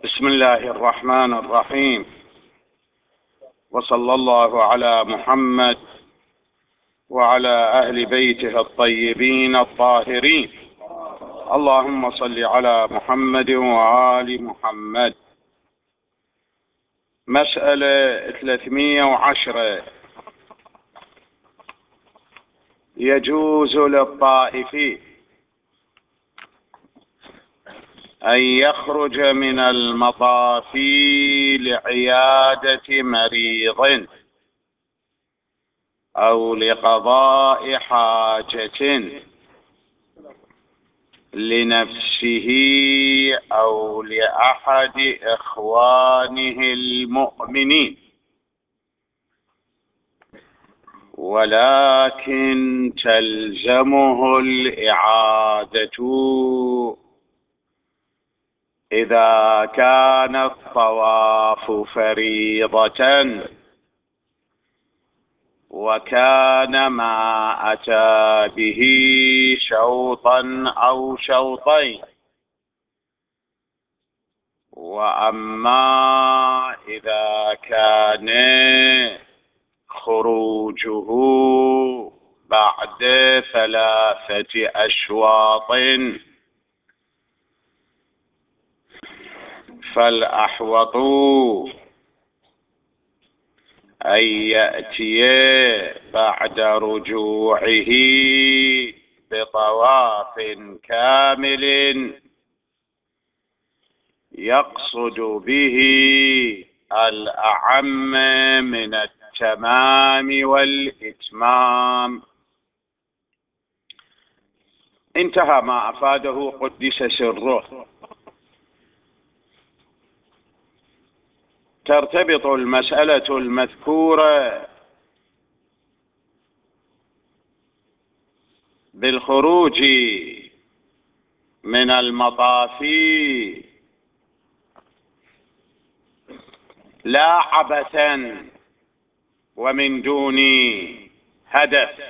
بسم الله الرحمن الرحيم، وصلى الله على محمد وعلى أهل بيته الطيبين الطاهرين. اللهم صل على محمد وآل محمد. مسألة 310: يجوز للطائف أن يخرج من المطاف لعيادة مريض أو لقضاء حاجة لنفسه أو لأحد إخوانه المؤمنين، ولكن تلزمه الإعادة إذا كان الطواف فريضة وكان ما أتى به شوطا أو شوطين. وأما إذا كان خروجه بعد 3 أشواط فالأحوط أن يأتي بعد رجوعه بطواف كامل يقصد به الأعم من التمام والإتمام. انتهى ما أفاده قدس سره. ترتبط المسألة المذكورة بالخروج من المطاف لا عبثا ومن دون هدف،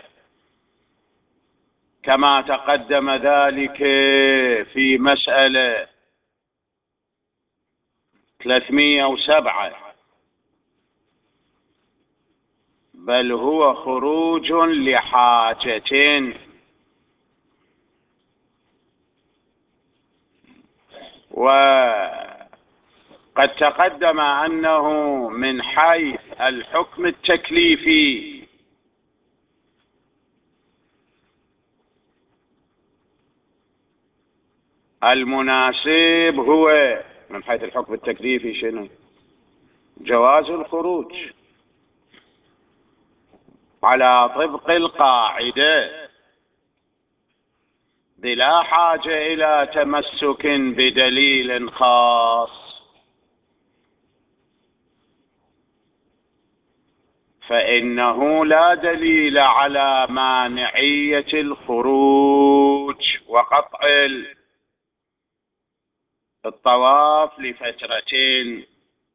كما تقدم ذلك في مسألة 307، بل هو خروج لحاجة. وقد تقدم أنه من حيث الحكم التكليفي المناسب هو من حيث الحكم التكليفي شنو؟ جواز الخروج على طبق القاعدة بلا حاجة إلى تمسك بدليل خاص، فإنه لا دليل على مانعية الخروج وقطع الطواف لفترتين.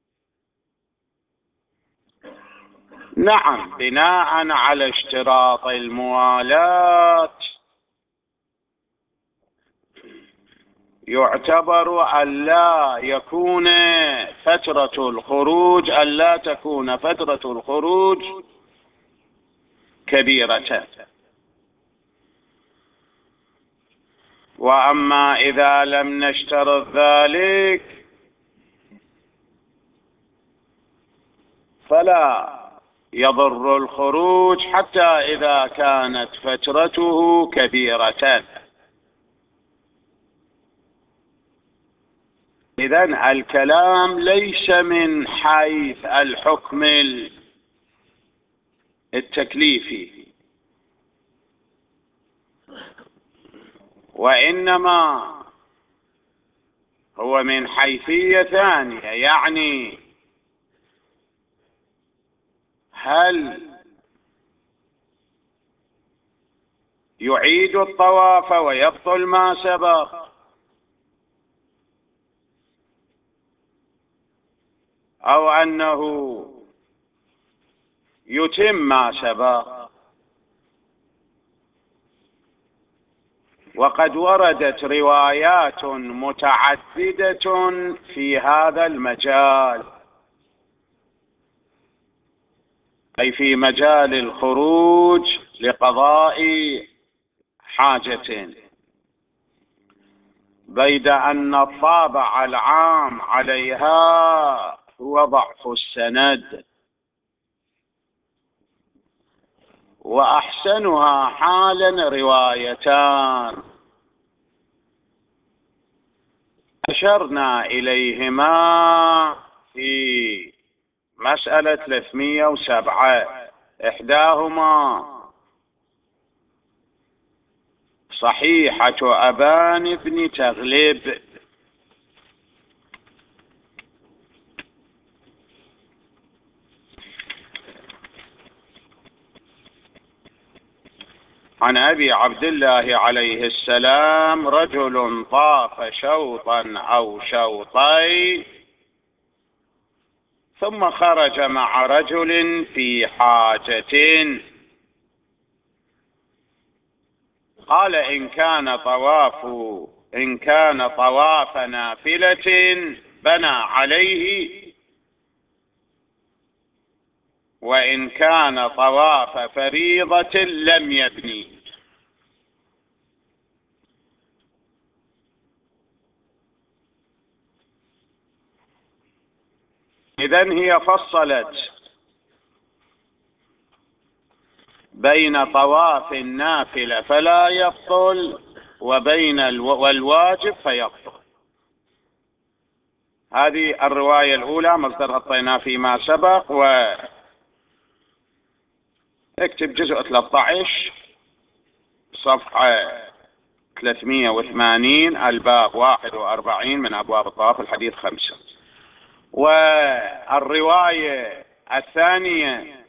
نعم، بناء على اشتراط الموالاة يعتبر ألا يكون فترة الخروج ألا تكون فترة الخروج كبيرة. وأما إذا لم نشترط ذلك فلا يضر الخروج حتى إذا كانت فترته كبيرة. إذن الكلام ليس من حيث الحكم التكليفي، وإنما هو من حيثية ثانية، يعني هل يعيد الطواف ويبطل ما سبق، أو أنه يتم ما سبق. وقد وردت روايات متعددة في هذا المجال، أي في مجال الخروج لقضاء حاجة، بيد أن الطابع العام عليها هو ضعف السند، وأحسنها حالا روايتان أشرنا إليهما في مسألة 307. إحداهما صحيحة أبان بن تغلب عن أبي عبد الله عليه السلام: رجل طاف شوطا أو شوطين ثم خرج مع رجل في حاجة، قال إن كان طواف نافلة بنى عليه، وإن كان طواف فريضة لم يبني. إذن هي فصلت بين طواف النافلة فلا يبطل والواجب فيبطل. هذه الرواية الأولى مصدرها الطينا فيما سبق، اكتب جزء 13 صفحة 380 الباب 41 من أبواب الطواف الحديث 5. والرواية الثانية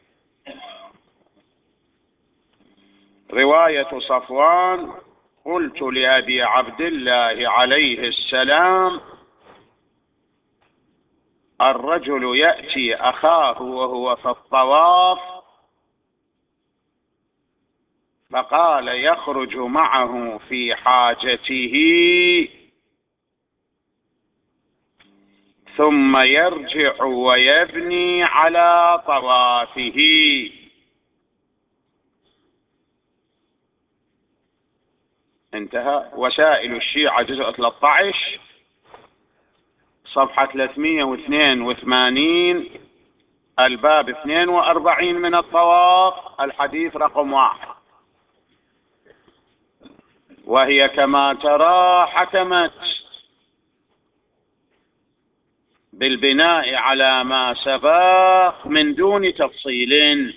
رواية صفوان: قلت لأبي عبد الله عليه السلام: الرجل يأتي أخاه وهو في الطواف، فقال يخرج معه في حاجته ثم يرجع ويبني على طوافه. انتهى. وسائل الشيعة جزء 13 صفحة 382 الباب 42 من الطواف الحديث رقم 1. وهي كما ترى حكمت بالبناء على ما سبق من دون تفصيل.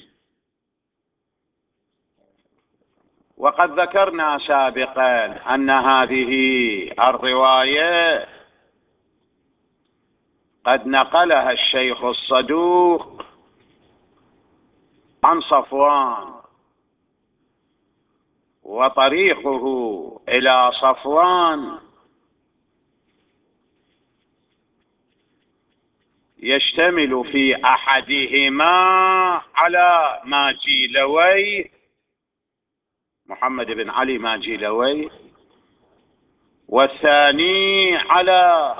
وقد ذكرنا سابقا أن هذه الرواية قد نقلها الشيخ الصدوق عن صفوان، وطريقه إلى صفوان يشتمل في أحدهما على ماجيلوي محمد بن علي ماجيلوي، والثاني على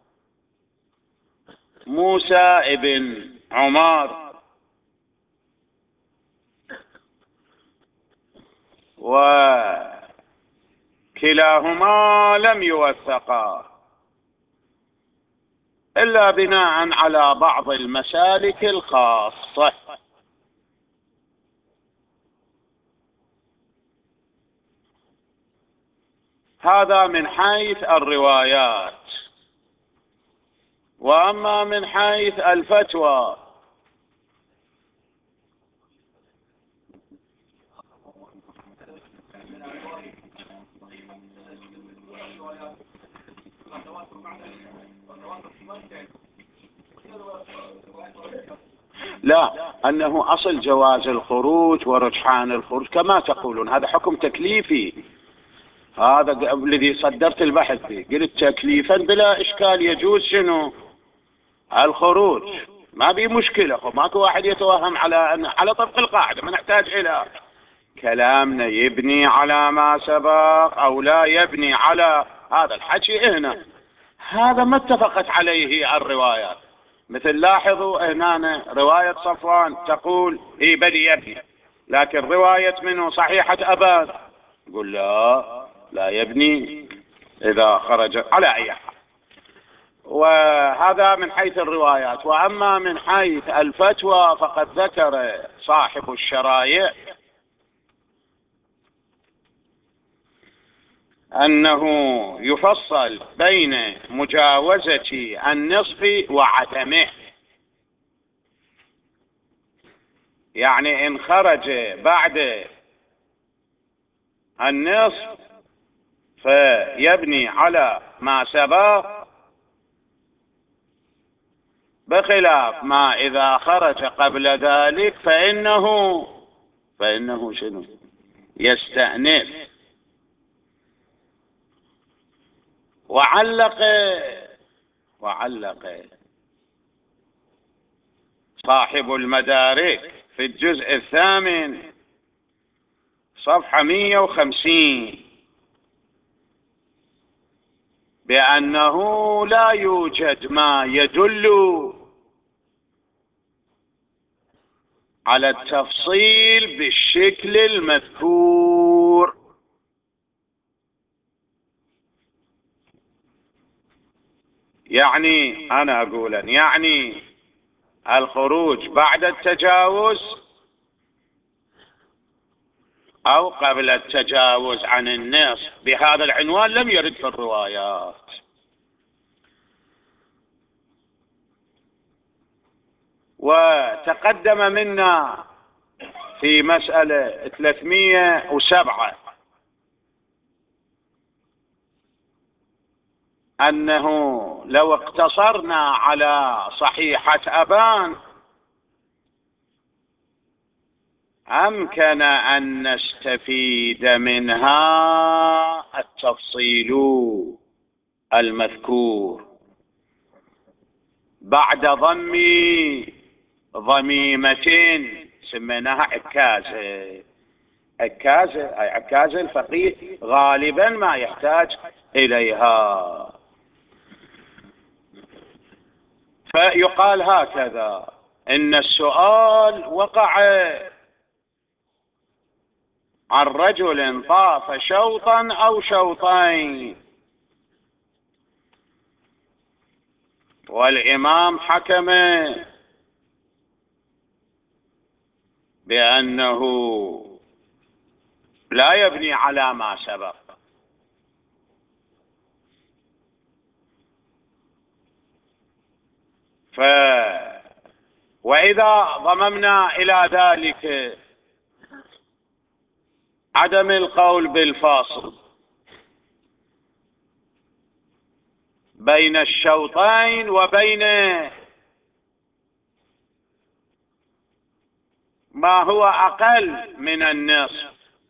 موسى بن عمر، وكلاهما لم يوثقا إلا بناء على بعض المسالك الخاصة. هذا من حيث الروايات. وأما من حيث الفتوى لا، أنه أصل جواز الخروج ورجحان الخروج كما تقولون، هذا حكم تكليفي. هذا الذي صدرت البحث فيه، قلت تكليفا بلا إشكال يجوز شنو الخروج، ما بي مشكلة. ماكو واحد يتوهم على طبق القاعدة، ما نحتاج إلى كلامنا يبني على ما سبق أو لا يبني على هذا الحكي هنا. هذا ما اتفقت عليه الروايات. مثل لاحظوا هنا رواية صفوان تقول بني يبني، لكن رواية منه صحيحة أبان يقول لا يبني إذا خرج على أي حال. وهذا من حيث الروايات. وأما من حيث الفتوى فقد ذكر صاحب الشرايع أنه يفصل بين مجاوزة النصف وعدمه. يعني إن خرج بعد النصف فيبني على ما سبق، بخلاف ما إذا خرج قبل ذلك فإنه شنو؟ يستأنف. وعلق صاحب المدارك في الجزء 8 صفحة 150 بأنه لا يوجد ما يدل على التفصيل بالشكل المذكور. يعني أنا أقول يعني الخروج بعد التجاوز أو قبل التجاوز عن النصف بهذا العنوان لم يرد في الروايات. وتقدم منا في مسألة 307 أنه لو اقتصرنا على صحيحة أبان أمكن أن نستفيد منها التفصيل المذكور بعد ضم ضميمة سميناها عكازة. أي عكازة الفقيه غالبا ما يحتاج إليها. فيقال هكذا: إن السؤال وقع عن رجل طاف شوطا أو شوطين، والإمام حكم بأنه لا يبني على ما سبق. وإذا ضممنا إلى ذلك عدم القول بالفاصل بين الشوطين وبين ما هو أقل من النصف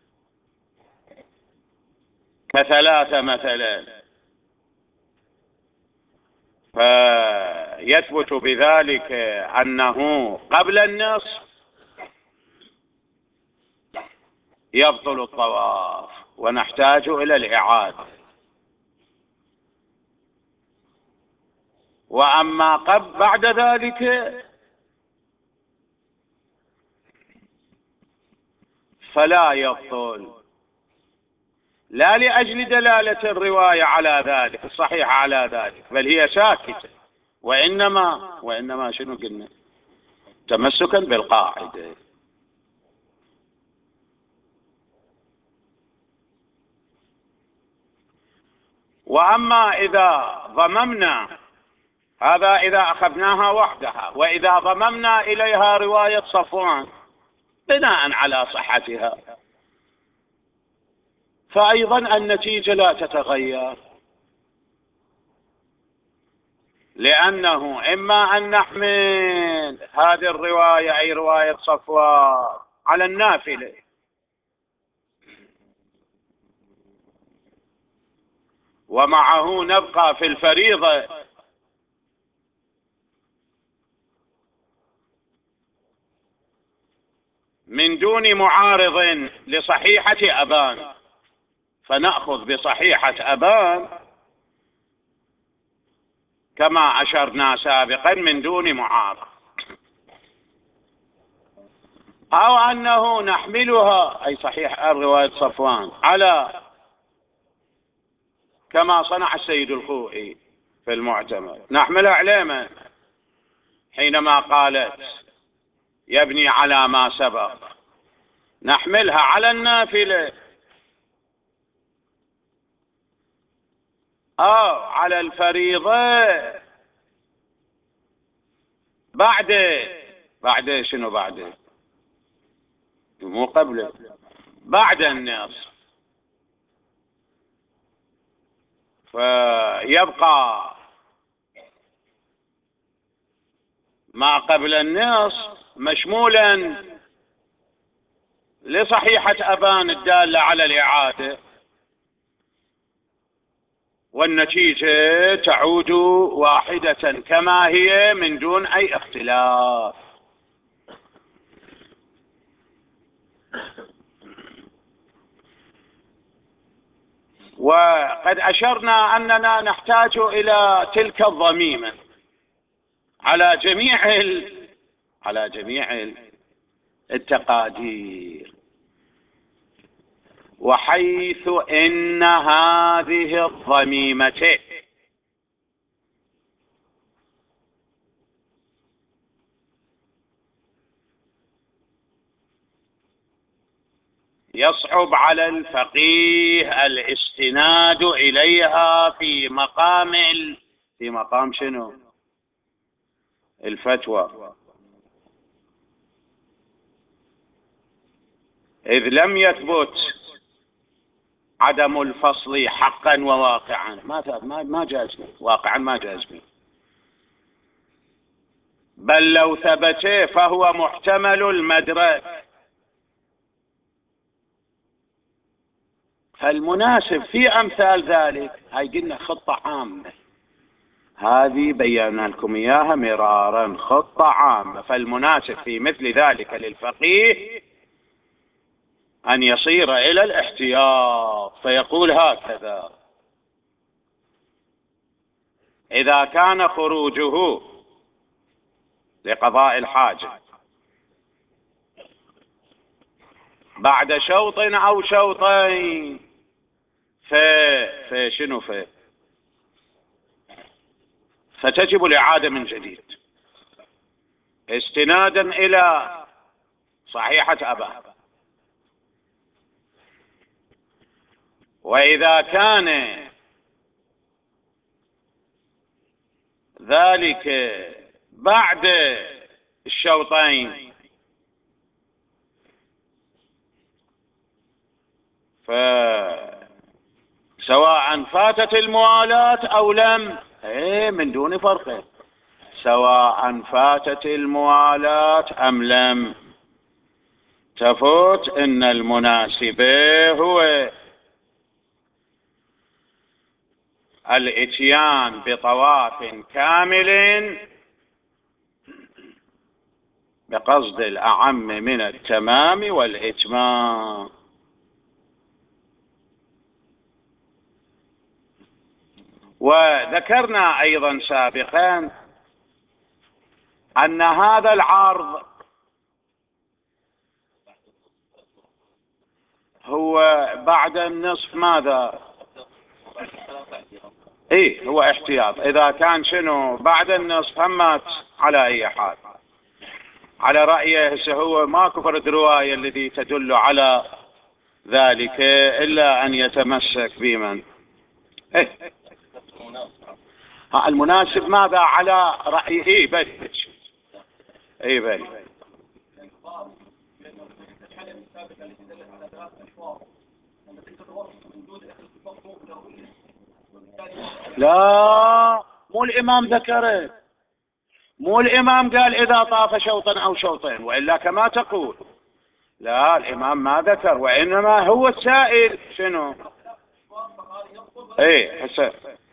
كثلاثة مثلا، فيثبت بذلك أنه قبل النصف يبطل الطواف ونحتاج إلى الإعادة. وأما بعد ذلك فلا يبطل، لا لأجل دلالة الرواية على ذلك الصحيحة على ذلك، بل هي ساكتة، وإنما شنو قلنا؟ تمسكا بالقاعدة. وأما إذا ضممنا هذا إذا أخذناها وحدها، وإذا ضممنا إليها رواية صفوان بناء على صحتها فأيضا النتيجة لا تتغير، لأنه إما أن نحمل هذه الرواية أي رواية صفوان على النافلة، ومعه نبقى في الفريضة، من من دون معارض لصحيحة أبان، فنأخذ بصحيحة أبان كما أشرنا سابقا من دون معارض، أو أنه نحملها أي صحيح رواية صفوان على كما صنع السيد الخوئي في المعتمد، نحملها على حينما قالت يبني على ما سبق، نحملها على النافلة أو على الفريضة بعد شنو بعد مو قبل بعد النصف، فيبقى ما قبل النصف مشمولا لصحيحة أبان الدالة على الإعادة، والنتيجة تعود واحدة كما هي من دون أي اختلاف. وقد أشرنا أننا نحتاج إلى تلك الضميمة على جميع التقادير، وحيث إن هذه الضميمة يصعب على الفقيه الاستناد إليها في مقام شنو؟ الفتوى، إذ لم يثبت عدم الفصل حقا وواقعا، ما جازني واقعا، ما جازني، بل لو ثبت فهو محتمل المدرك. فالمناسب في أمثال ذلك، هاي قلنا خطة عامة، هذه بينا لكم إياها مرارا، خطة عامة، فالمناسب في مثل ذلك للفقيه أن يصير إلى الاحتياط، فيقول هكذا: إذا كان خروجه لقضاء الحاجة بعد شوط أو شوطين فشنو فتجب الإعادة من جديد استنادا إلى صحيحة أبان. وإذا كان ذلك بعد الشوطين فسواء فاتت الموالاة أو لم، من دون فرق، سواء فاتت الموالاة أم لم تفوت، إن المناسب هو الاتيان بطواف كامل بقصد الأعم من التمام والإتمام. وذكرنا أيضا سابقا أن هذا العرض هو بعد النصف ماذا؟ هو احتياط، إذا كان شنو بعد النصف همات على أي حال، على رأيه هو ماكو فرد رواية الذي تدل على ذلك إلا أن يتمسك بمن المناسب ماذا على رأيه بل لا، مو الإمام ذكره، مو الإمام قال إذا طاف شوطا أو شوطين، وإلا كما تقول لا، الإمام ما ذكر، وإنما هو السائل شنو حسن.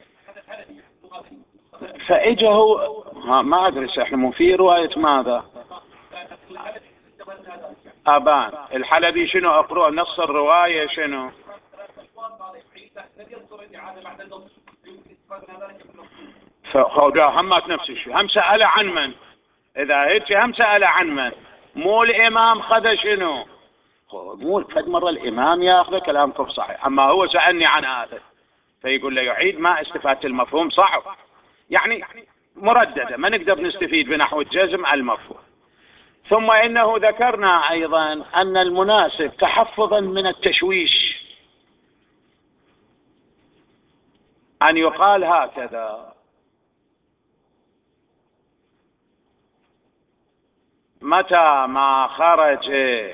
فإجا هو ما أدري احنا مو في رواية ماذا أبان الحلبي شنو أقرأ نص الرواية شنو؟ همات نفس الشيء، هم سأل عن من؟ إذا هيك هم سأل عن من؟ مو الإمام خذ شنو؟ مو قد مرة الإمام ياخذ كلامكم صحيح، أما هو سألني عن هذا فيقول له يعيد ما استفادة المفهوم صعب، يعني مرددة ما نقدر نستفيد بنحو الجزم على المفهوم. ثم إنه ذكرنا أيضا أن المناسب تحفظا من التشويش أن يقال هكذا: متى ما خرج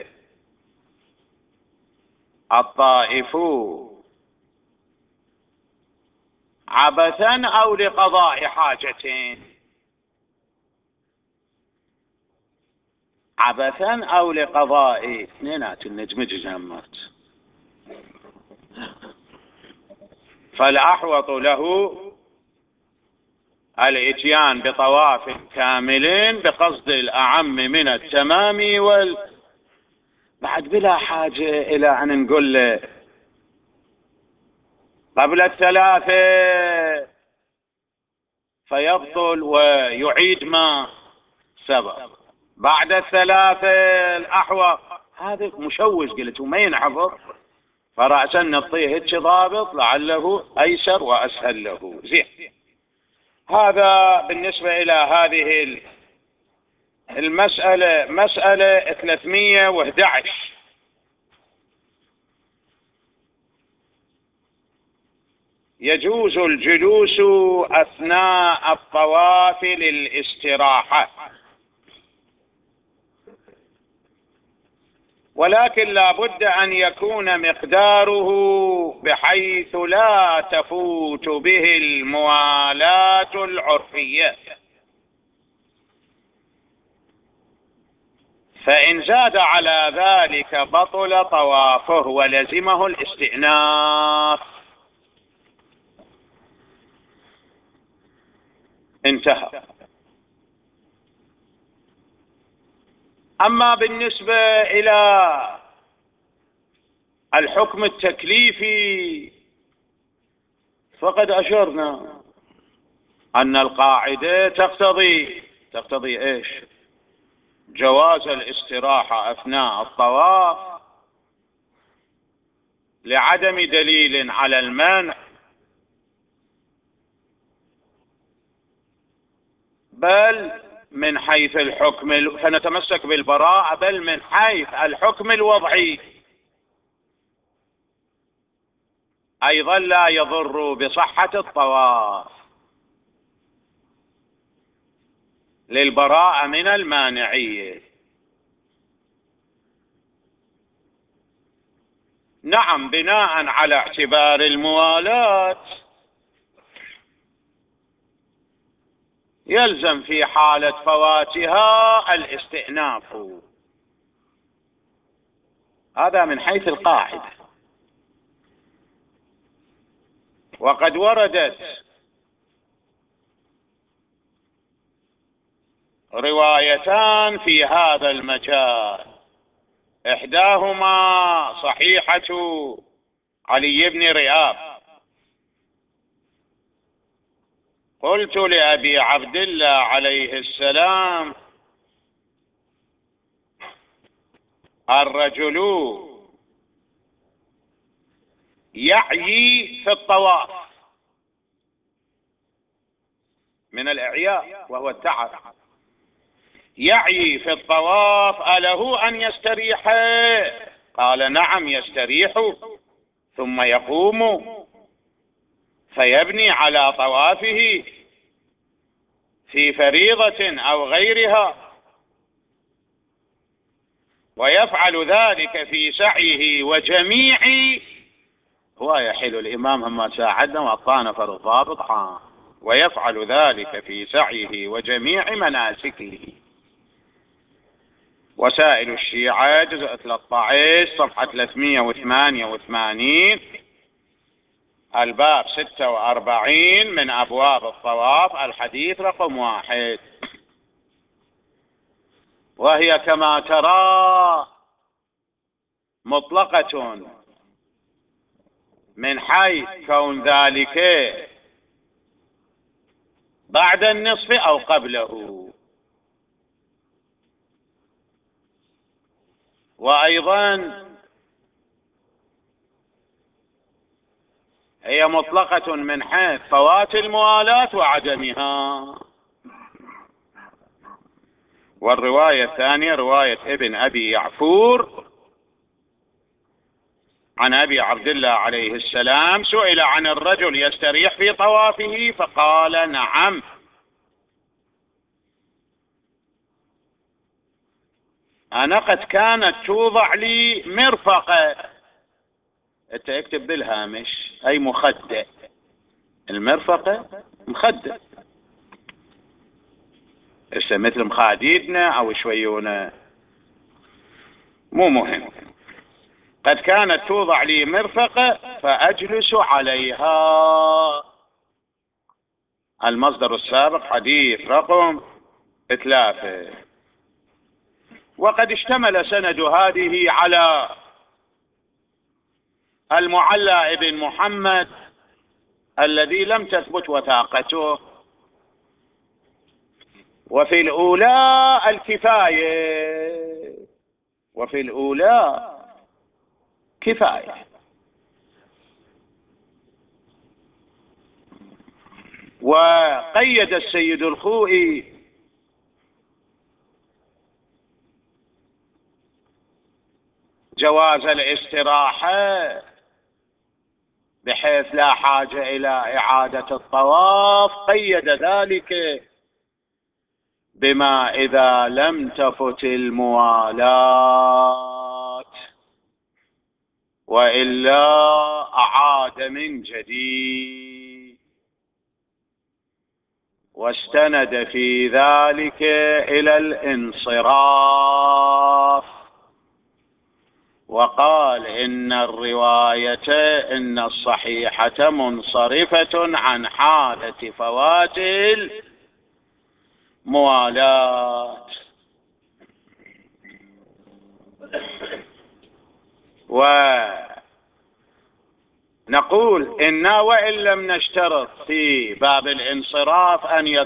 الطائف عبثا أو لقضاء حاجة، عبثا أو لقضاء اثنينات النجم جزمات، فالأحوط له الاتيان بطواف كامل بقصد الأعم من التمام بعد بلا حاجة إلى أن نقول له قبل الثلاثة فيبطل ويعيد ما سبق، بعد الثلاثة الأحوط. هذا مشوش قلت وما ينحفظ، فرأسا نعطيه هيك ضابط لعله أيسر وأسهل له. زين، هذا بالنسبة إلى هذه المسألة. مسألة 311: يجوز الجلوس أثناء الطواف للاستراحة، ولكن لا بد أن يكون مقداره بحيث لا تفوت به الموالاة العرفية، فإن زاد على ذلك بطل طوافه ولزمه الاستئناف. انتهى. أما بالنسبة إلى الحكم التكليفي فقد أشرنا أن القاعدة تقتضي إيش؟ جواز الاستراحة أثناء الطواف لعدم دليل على المنع، بل من حيث الحكم، فنتمسك بالبراءة، بل من حيث الحكم الوضعي أيضا لا يضر بصحة الطواف للبراءة من المانعية. نعم، بناء على اعتبار الموالاة يلزم في حالة فواتها الاستئناف، هذا من حيث القاعدة. وقد وردت روايتان في هذا المجال، إحداهما صحيحة علي بن رياب: قلت لأبي عبد الله عليه السلام: الرجل يعيي في الطواف، من الإعياء وهو التعب، يعيي في الطواف أله أن يستريح؟ قال: نعم يستريح، ثم يقوم فيبني على طوافه في فريضة أو غيرها، ويفعل ذلك في سعيه وجميع، هو يحل الإمام أما ساعدنا وأعطانا فرض ضابط عام، ويفعل ذلك في سعيه وجميع مناسكه. وسائل الشيعة جزء 13 صفحة 388، الباب 46 من أبواب الطواف، الحديث رقم 1. وهي كما ترى مطلقة من حيث كون ذلك بعد النصف أو قبله، وأيضا هي مطلقة من حيث فوات الموالاة وعدمها. والرواية الثانية رواية ابن أبي يعفور عن أبي عبد الله عليه السلام، سئل عن الرجل يستريح في طوافه فقال نعم. أنا قد كانت توضع لي مرفقة، أنت اكتب بالهامش أي مخدة، المرفقة مخدة، هسه مثل مخاديدنا أو شويونا مو مهم. قد كانت توضع لي مرفقة فأجلس عليها. المصدر السابق حديث رقم 3. وقد اشتمل سند هذه على المعلى ابن محمد الذي لم تثبت وثاقته، وفي الأولى الكفاية، وفي الأولى كفاية. وقيد السيد الخوئي جواز الاستراحة بحيث لا حاجة إلى إعادة الطواف، قيد ذلك بما إذا لم تفت الموالاة وإلا أعاد من جديد، واستند في ذلك إلى الانصراف، وقال إن الرواية إن الصحيحة منصرفة عن حالة فوات الموالاة. ونقول إنا وإن لم نشترط في باب الانصراف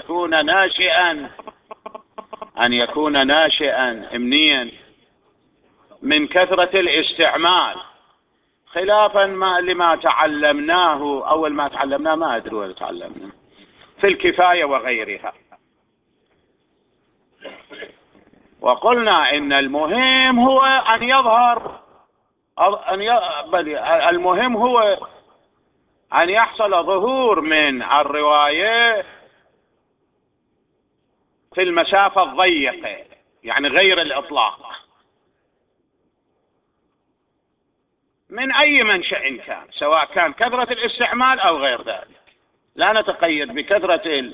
أن يكون ناشئا امنيا من كثرة الاستعمال، خلافا لما تعلمناه أول ما تعلمناه، ما أدري ولا تعلمنا في الكفاية وغيرها. وقلنا إن المهم هو أن يظهر، المهم هو أن يحصل ظهور من الرواية في المسافة الضيقة، يعني غير الإطلاق من أي منشأ كان، سواء كان كثرة الاستعمال أو غير ذلك، لا نتقيد بكثرة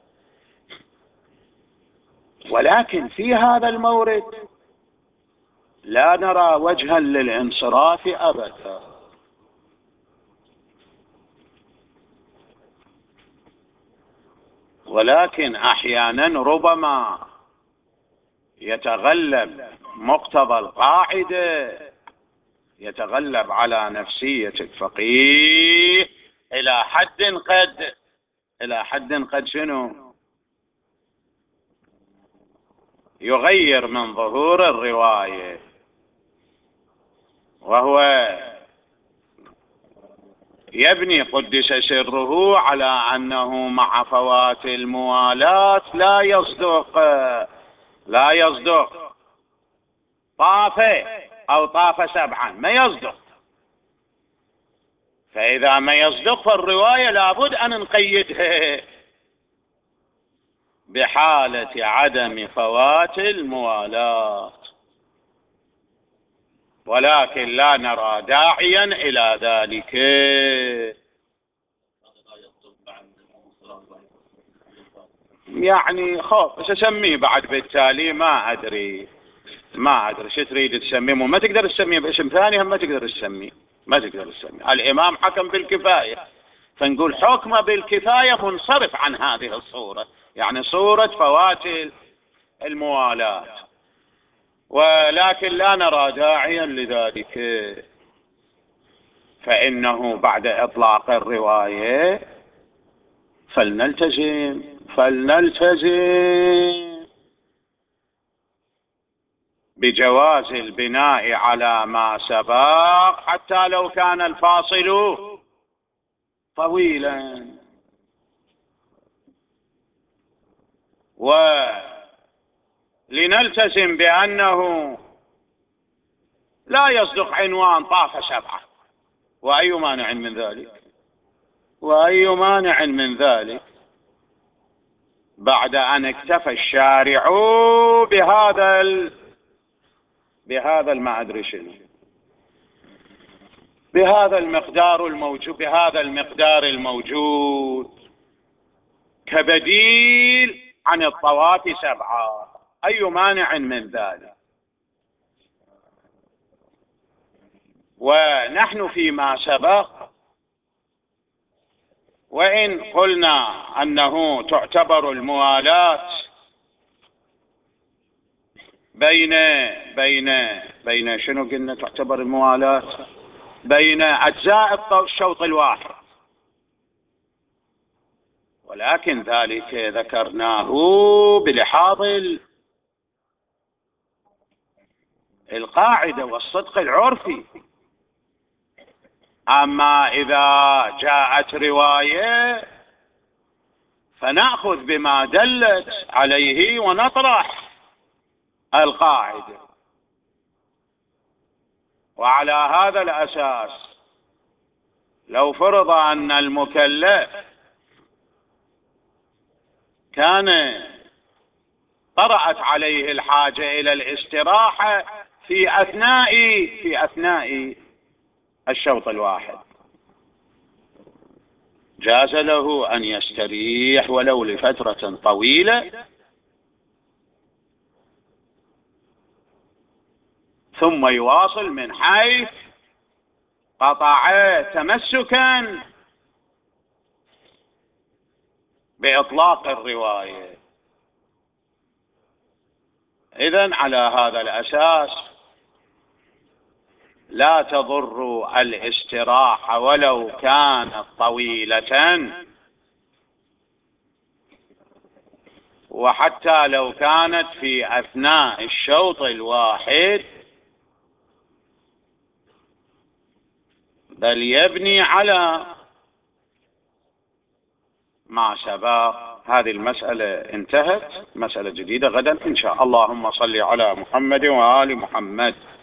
ولكن في هذا المورد لا نرى وجها للانصراف أبدا. ولكن أحيانا ربما يتغلب مقتضى القاعدة، يتغلب على نفسية الفقيه إلى حد قد شنو يغير من ظهور الرواية، وهو يبني قدس سره على أنه مع فوات الموالاة لا يصدق طاف أو طاف 7، ما يصدق. فإذا ما يصدق فالرواية لابد أن نقيدها بحالة عدم فوات الموالاة، ولكن لا نرى داعيا إلى ذلك. يعني خوف سسميه بعد بالتالي، ما أدري شو تريد تسميه، ما تقدر تسميه باسم ثاني، هم ما تقدر تسميه. الإمام حكم بالكفاية، فنقول حكم بالكفاية منصرف عن هذه الصورة، يعني صورة فوات الموالاة. ولكن لا نرى داعيا لذلك، فإنه بعد إطلاق الرواية فلنلتزم بجواز البناء على ما سبق حتى لو كان الفاصل طويلا. ولنلتزم بأنه لا يصدق عنوان طاف 7، وأي مانع من ذلك بعد أن اكتفى الشارع بهذا ما أدري شنو، بهذا المقدار الموجود كبديل عن الطواف 7، أي مانع من ذلك؟ ونحن فيما سبق وإن قلنا أنه تعتبر الموالاة بين شنو قلنا تعتبر الموالاة بين أجزاء الشوط الواحد، ولكن ذلك ذكرناه بلحاظ القاعدة والصدق العرفي. أما إذا جاءت رواية فنأخذ بما دلت عليه ونطرح القاعدة. وعلى هذا الأساس لو فرض أن المكلف كان طرأت عليه الحاجة إلى الاستراحة في أثناء الشوط الواحد، جاز له أن يستريح ولو لفترة طويلة، ثم يواصل من حيث قطع تمسكا بإطلاق الرواية. إذن على هذا الأساس لا تضر الاستراحة ولو كانت طويلة، وحتى لو كانت في أثناء الشوط الواحد، بل يبني على ما سبق. هذه المسألة انتهت، مسألة جديدة غدا إن شاء الله. اللهم صل على محمد وآل محمد.